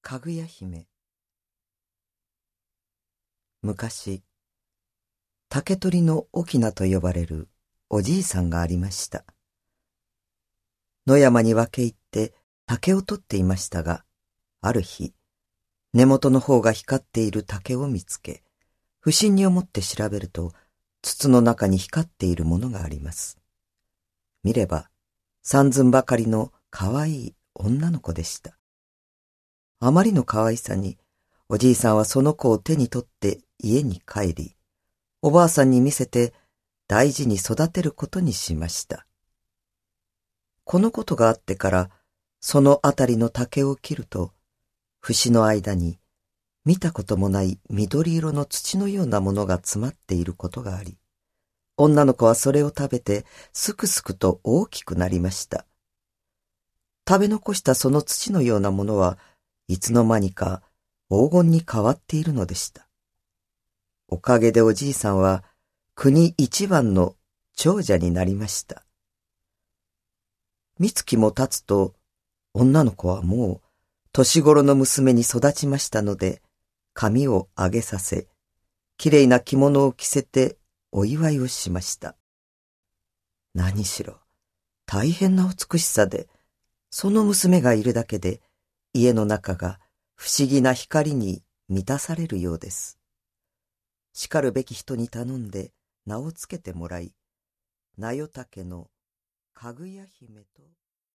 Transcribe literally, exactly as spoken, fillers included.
かぐや姫。昔、竹取の翁と呼ばれるおじいさんがありました。野山に分け入って竹を取っていましたが、ある日、根元の方が光っている竹を見つけ、不審に思って調べると、筒の中に光っているものがあります。見れば、三寸ばかりのかわいい女の子でした。あまりのかわいさに、おじいさんはその子を手に取って家に帰り、おばあさんに見せて大事に育てることにしました。このことがあってから、そのあたりの竹を切ると、節の間に見たこともない緑色の土のようなものが詰まっていることがあり、女の子はそれを食べてすくすくと大きくなりました。食べ残したその土のようなものはいつの間にか黄金に変わっているのでした。おかげでおじいさんは国一番の長者になりました。三月も経つと女の子はもう年頃の娘に育ちましたので、髪を上げさせ、きれいな着物を着せてお祝いをしました。何しろ大変な美しさで、その娘がいるだけで家の中が不思議な光に満たされるようです。しかるべき人に頼んで名をつけてもらい、名代竹のかぐや姫と